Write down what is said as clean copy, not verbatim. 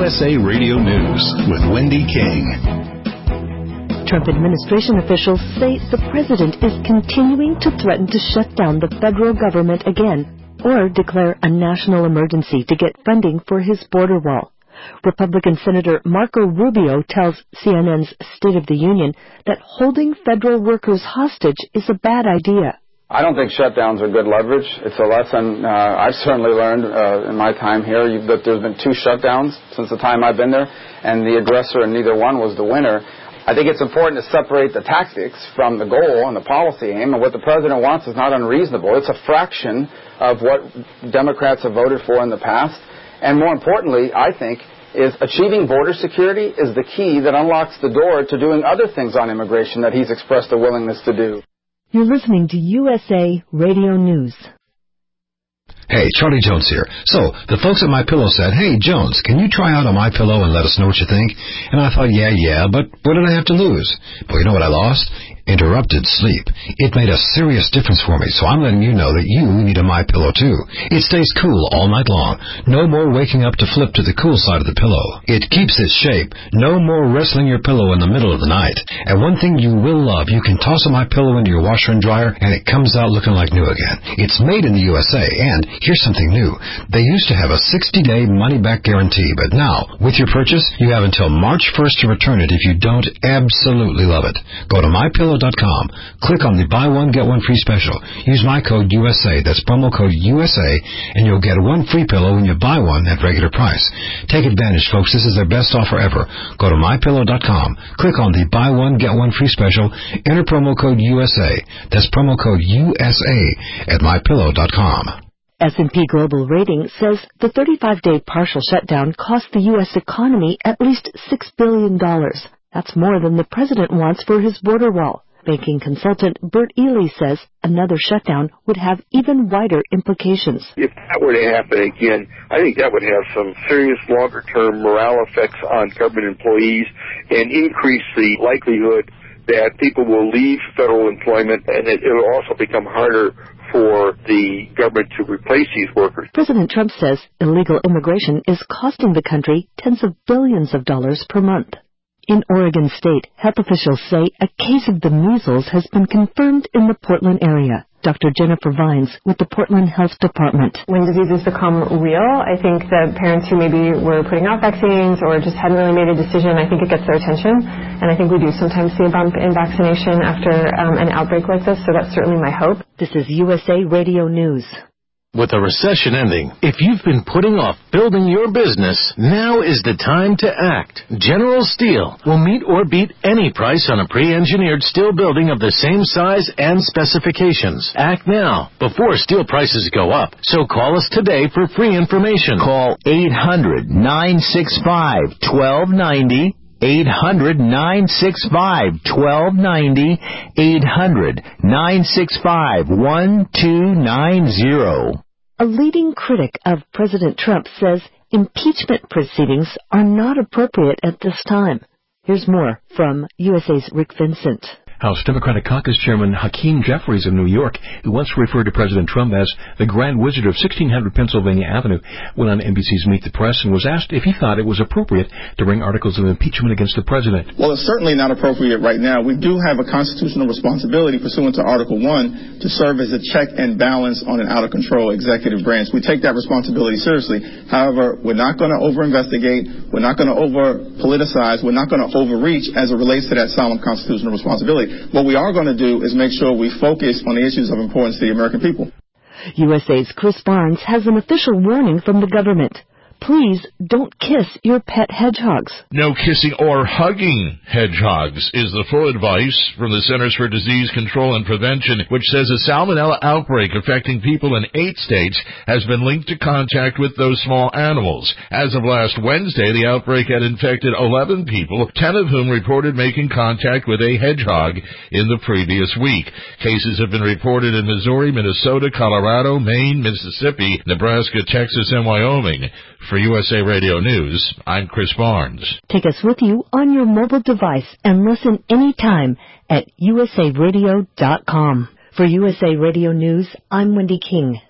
USA Radio News with Wendy King. Trump administration officials say the president is continuing to threaten to shut down the federal government again or declare a national emergency to get funding for his border wall. Republican Senator Marco Rubio tells CNN's State of the Union that holding federal workers hostage is a bad idea. I don't think shutdowns are good leverage. It's a lesson I've certainly learned in my time here that there's been 2 shutdowns since the time I've been there, and the aggressor in neither one was the winner. I think it's important to separate the tactics from the goal and the policy aim, and what the president wants is not unreasonable. It's a fraction of what Democrats have voted for in the past, and more importantly, I think, is achieving border security is the key that unlocks the door to doing other things on immigration that he's expressed a willingness to do. You're listening to USA Radio News. Hey, Charlie Jones here. So, the folks at MyPillow said, "Hey, Jones, can you try out a MyPillow and let us know what you think?" And I thought, yeah, but what did I have to lose? Well, you know what I lost? Interrupted sleep. It made a serious difference for me, so I'm letting you know that you need a MyPillow too. It stays cool all night long. No more waking up to flip to the cool side of the pillow. It keeps its shape. No more wrestling your pillow in the middle of the night. And one thing you will love, you can toss a MyPillow into your washer and dryer, and it comes out looking like new again. It's made in the USA, and here's something new. They used to have a 60-day money-back guarantee, but now, with your purchase, you have until March 1st to return it if you don't absolutely love it. Go to MyPillow.com. Click on the buy one, get one free special. Use my code USA, that's promo code USA, and you'll get 1 free pillow when you buy one at regular price. Take advantage, folks. This is their best offer ever. Go to MyPillow.com. Click on the buy one, get one free special. Enter promo code USA. That's promo code USA at MyPillow.com. S&P Global Ratings says the 35-day partial shutdown cost the U.S. economy at least $6 billion. That's more than the president wants for his border wall. Banking consultant Bert Ely says another shutdown would have even wider implications. If that were to happen again, I think that would have some serious longer-term morale effects on government employees and increase the likelihood that people will leave federal employment, and it will also become harder for the government to replace these workers. President Trump says illegal immigration is costing the country tens of billions of dollars per month. In Oregon State, health officials say a case of the measles has been confirmed in the Portland area. Dr. Jennifer Vines with the Portland Health Department. When diseases become real, I think that parents who maybe were putting off vaccines or just hadn't really made a decision, I think it gets their attention. And I think we do sometimes see a bump in vaccination after an outbreak like this, so that's certainly my hope. This is USA Radio News. With a recession ending, if you've been putting off building your business, now is the time to act. General Steel will meet or beat any price on a pre-engineered steel building of the same size and specifications. Act now, before steel prices go up. So call us today for free information. Call 800-965-1290. 800-965-1290. 800-965-1290. A leading critic of President Trump says impeachment proceedings are not appropriate at this time. Here's more from USA's Rick Vincent. House Democratic Caucus Chairman Hakeem Jeffries of New York, who once referred to President Trump as the Grand Wizard of 1600 Pennsylvania Avenue, went on NBC's Meet the Press and was asked if he thought it was appropriate to bring articles of impeachment against the president. Well, it's certainly not appropriate right now. We do have a constitutional responsibility pursuant to Article 1 to serve as a check and balance on an out-of-control executive branch. We take that responsibility seriously. However, we're not going to over-investigate. We're not going to over-politicize. We're not going to overreach as it relates to that solemn constitutional responsibility. What we are going to do is make sure we focus on the issues of importance to the American people. USA's Chris Barnes has an official warning from the government. Please don't kiss your pet hedgehogs. No kissing or hugging hedgehogs is the full advice from the Centers for Disease Control and Prevention, which says a salmonella outbreak affecting people in 8 states has been linked to contact with those small animals. As of last Wednesday, the outbreak had infected 11 people, 10 of whom reported making contact with a hedgehog in the previous week. Cases have been reported in Missouri, Minnesota, Colorado, Maine, Mississippi, Nebraska, Texas, and Wyoming. For USA Radio News, I'm Chris Barnes. Take us with you on your mobile device and listen anytime at usaradio.com. For USA Radio News, I'm Wendy King.